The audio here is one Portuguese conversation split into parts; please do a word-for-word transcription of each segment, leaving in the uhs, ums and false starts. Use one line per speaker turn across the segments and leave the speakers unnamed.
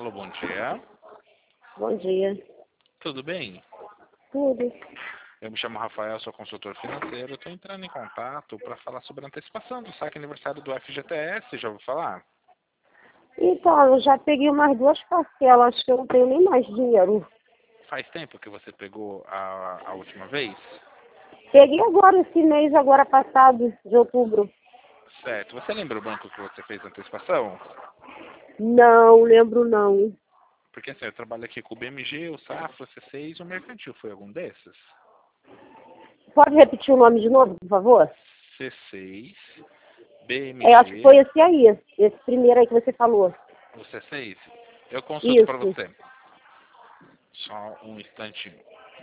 Alô, bom dia.
Bom dia.
Tudo bem?
Tudo.
Eu me chamo Rafael, sou consultor financeiro. Estou entrando em contato para falar sobre a antecipação do saque aniversário do F G T S. Já ouviu falar?
Então, eu já peguei umas duas parcelas, acho que eu não tenho nem mais dinheiro.
Faz tempo que você pegou a, a última vez?
Peguei agora, esse mês, agora passado, de outubro.
Certo. Você lembra o banco que você fez a antecipação?
Não, lembro não.
Porque assim, eu trabalho aqui com o B M G, o Safra, o C seis e o Mercantil. Foi algum desses?
Pode repetir o nome de novo, por favor?
C seis, B M G...
É, acho que foi esse aí, esse primeiro aí que você falou.
O C seis? Eu consulto para
Isso.
você. Só um instantinho.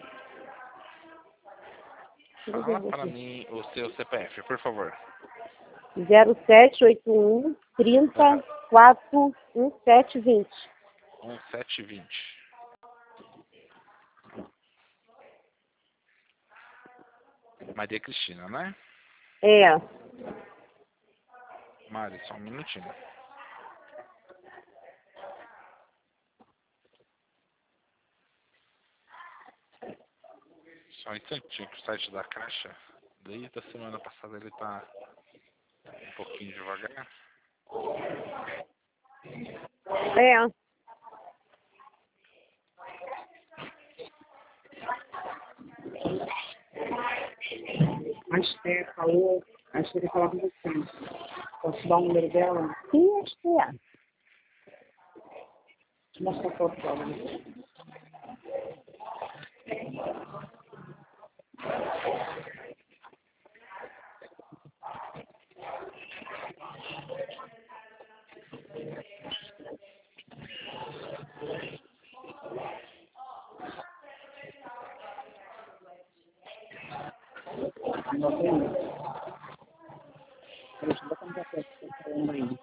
Fala para mim o seu C P F, por favor.
zero sete oito um, trinta, quatro, dezessete, vinte.
um sete vinte. Maria Cristina, né?
É.
Mari, só um minutinho. Só um instantinho que o site da Caixa, desde a semana passada ele tá um pouquinho devagar.
É.
A Esther falou, a Esther ia falar com você. Posso dar o número dela?
Sim, acho que é.
Mostra a foto dela. Não tem isso. Deixa eu botar um papel que você está falando aí.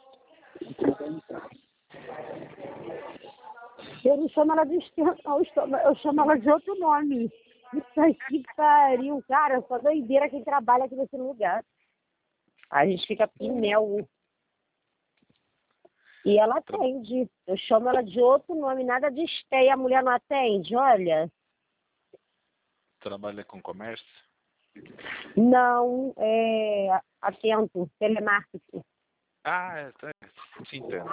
Eu não chamo ela de Esther, não, eu chamo- eu chamo ela de outro nome. Puta que pariu, cara, só doideira quem trabalha aqui nesse lugar. A gente fica pinel. E ela atende. Eu chamo ela de outro nome, nada de Esther, e a mulher não atende, olha.
Trabalha com comércio?
Não, é atento, telemarketing.
Ah, é, tá, te entendo.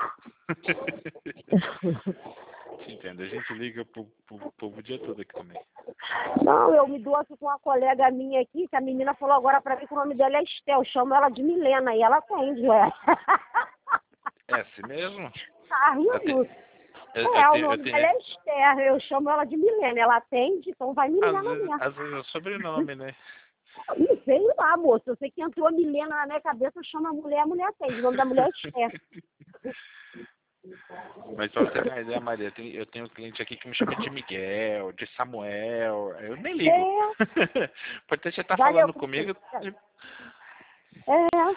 Te entendo. A gente liga pro, pro povo o dia todo aqui também.
Não, eu me dou aqui com uma colega minha aqui, que a menina falou agora pra mim que o nome dela é Esther. Eu chamo ela de Milena e ela atende, ué.
É assim mesmo?
Tá
Eu, te,
rindo?
eu,
É,
eu,
o
tenho, eu
nome
tenho.
dela é Esther, eu chamo ela de Milena. Ela atende, então vai
Às
Milena
vezes,
mesmo.
às vezes é o sobrenome, né?
Não sei lá, moço. Eu sei que entrou Milena na minha cabeça, eu chamo a mulher, a mulher atende. O nome da mulher é Esther.
Mas pra você ter uma ideia, Maria, tem- eu tenho um cliente aqui que me chama de Miguel, de Samuel, eu nem ligo.
É,
O importante é estar
valeu.
falando comigo.
É,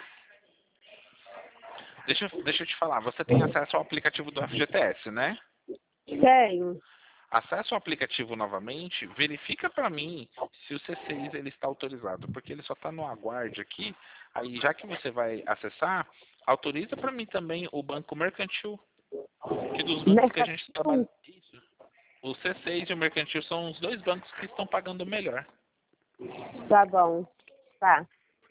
Deixa, eu- deixa eu te falar, você tem acesso ao aplicativo do F G T S, né?
tenho.
Acesse o aplicativo novamente, verifica para mim se o C seis ele está autorizado, porque ele só está no aguarde aqui. Aí, já que você vai acessar, autoriza para mim também o Banco Mercantil, que dos bancos que a gente trabalha. Isso. O C seis e o Mercantil são os dois bancos que estão pagando melhor.
Tá bom. Tá.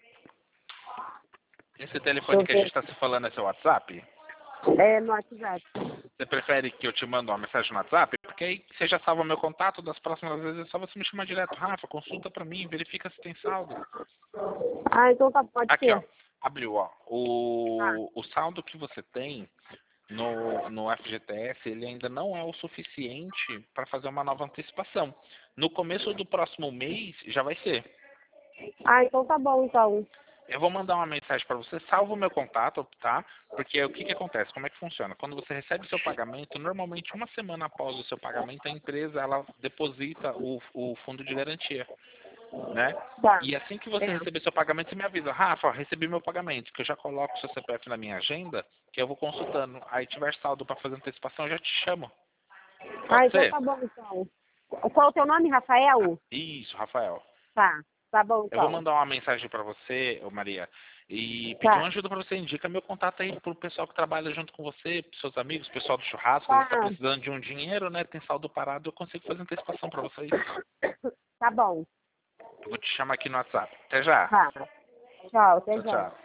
Esse telefone que a gente está se falando é seu WhatsApp?
É no WhatsApp.
Você prefere que eu te mande uma mensagem no WhatsApp? Porque aí você já salva meu contato, das próximas vezes é só você me chamar direto. Rafa, consulta pra mim, verifica se tem saldo.
Ah, então tá, pode
Aqui,
ser.
ó. Abriu, ó. O, o saldo que você tem no, no F G T S, ele ainda não é o suficiente para fazer uma nova antecipação. No começo do próximo mês, já vai ser.
Ah, então tá bom, então.
Eu vou mandar uma mensagem para você, salva o meu contato, tá? Porque o que que acontece? Como é que funciona? Quando você recebe o seu pagamento, normalmente uma semana após o seu pagamento, a empresa ela deposita o, o fundo de garantia, né?
Tá.
E assim que você
É.
receber seu pagamento, você me avisa, Rafa, ó, recebi meu pagamento, que eu já coloco o seu C P F na minha agenda, que eu vou consultando. Aí tiver saldo para fazer antecipação, eu já te chamo.
Ah,
Pode
então
ser?
tá bom, então. Qual é o teu nome, Rafael?
Isso, Rafael.
Tá. Tá bom,
Eu vou
então.
mandar uma mensagem para você, ô Maria, E pedir
Tá.
uma ajuda para você. Indica meu contato aí pro pessoal que trabalha junto com você, pros seus amigos, pessoal do churrasco.
Tá.
Você tá precisando de um dinheiro, né? Tem saldo parado, eu consigo fazer antecipação para vocês.
Tá bom.
Eu vou te chamar aqui no WhatsApp. Até já.
Tá. Tchau, até
Tchau,
já.
tchau.